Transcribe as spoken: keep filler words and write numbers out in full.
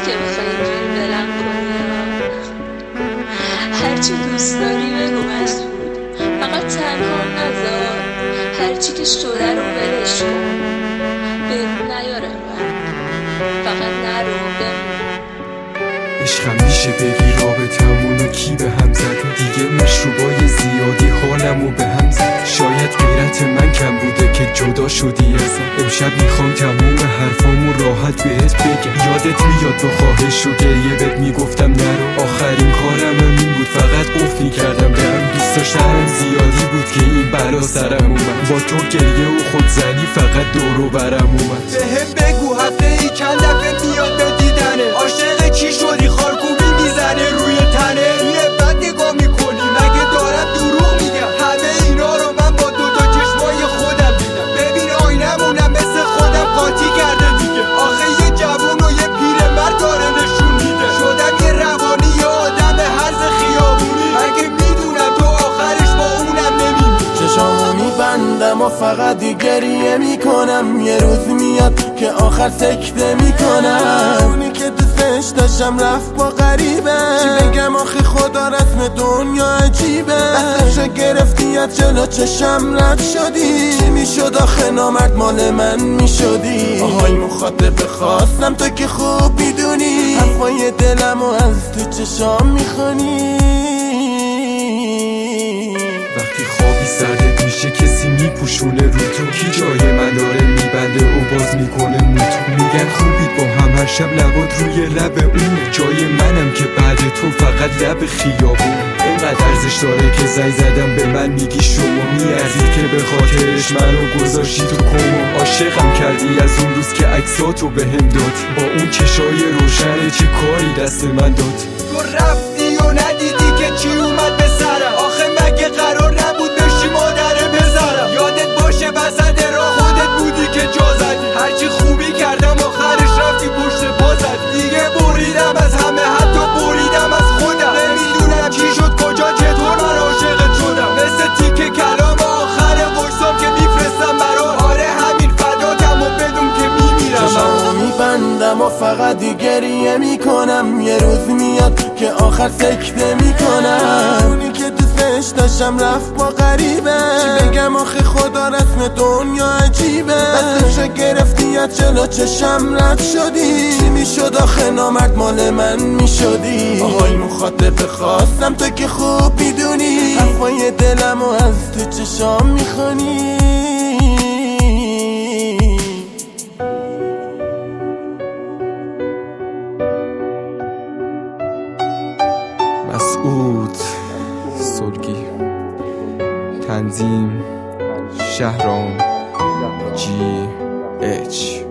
که بخوای اینجوری بلند کنی. هرچی دوست داری بگو مسعود، فقط تنها نذار. هرچی که شده رو ولش کن، بهمون نیاره من، فقط نرو بمون. عشقم میشه بگی رابطمونو کی به هم زد؟ دیگه مشروبای زیادی حالمو به هم زد. شاید غیرت من کم بوده که جدا شدی ازم. امشب میخوام تموم حرفامو راحت بهت بگم. یادت میاد با خواهش و گریه بهت میگفتم نرو. آخرین کارم این بود، فقط قفل میکردم درم. دوست داشتم زیادی بود که این بلا سرم اومد. با تو گریه و خودزنی فقط دور و برم اومد. بهم بگو هفته ای چند دفعه میاد به دیدنه؟ عاشق چی شدی؟ خارکوبی میزنه روی تنه؟ روی بد نگاه میکنی مگه دارم دروغ میگم؟ همه اینا رو من با دوتا چشمای خودم دیدم. ببین آینمونم مثل خودم قاطی کرده دیگه. آخه یه جوون و یه پیرمرد داره نشون میده. شدم یه روانی یه آدم هرز خیابونی. مگه میدونم تو آخرش با اونم نمیمی. چشامو میبندم و فقط گریه میکنم. یه روز میاد که آخر سکته میکنم. اونی که دوستش داشتم رفت با غریبه. چی بگم آخه خدا رسم دنیا عجیبه. دستشو گرفتی از جلو چشم رد شدی. چی میشد آخه نامرد مال من میشدی. آهای مخاطب خواستم تو که خوب میدونی. حرفای دلمو از تو چشام میخونی. وقتی خوابی سردت میشه کسی میپوشونه رو تو. کی جای من داره میبنده و باز میکنه موتو. میگن خوبید با هم هر شب لبات روی لب اونه. جای منم که بعد تو فقط لب خیابون. اینقدر ارزش داره که زنگ زدم به من میگی شما. میارزید که به خاطرش منو گذاشتی تو کما. عاشقم کردی از اون روز که عکساتو بهم دادی. با اون چشای روشن چه کاری دست من داد. تو رفتی و ندیدی که چی اومد به سرم. آخه مگه قرار نبود بشی مادره بذارم؟ یادت باشه وسط راه خودت بودی که جا زدی. هرچی خوبی کردم آخرش رفتی پشت پا زدی. دیگه بریدم از همه، حتی بریدم از خودم. نمیدونم چی شد کجا چطور من عاشقت شدم. مثل تیکه کلام آخر قرصام که میفرستم برات. آره همین فداتم و بدون که میمیرم. چشامو میبندم و فقط گریه میکنم. یه روز میاد که آخر سکته میکنم. اونی که دوستش داشتم رفت با غریبه. چی بگم آخه خدا رسم دنیا عجیبه. دستشو گرفتی از جلو چشم رد شدی. چی میشد آخه نامرد مال من میشدی. آهای مخاطب خواستم تو که خوب میدونی. حرفای دلمو از تو چشام میخونی. مسعود سلگی، تنظیم شهرام جی اچ.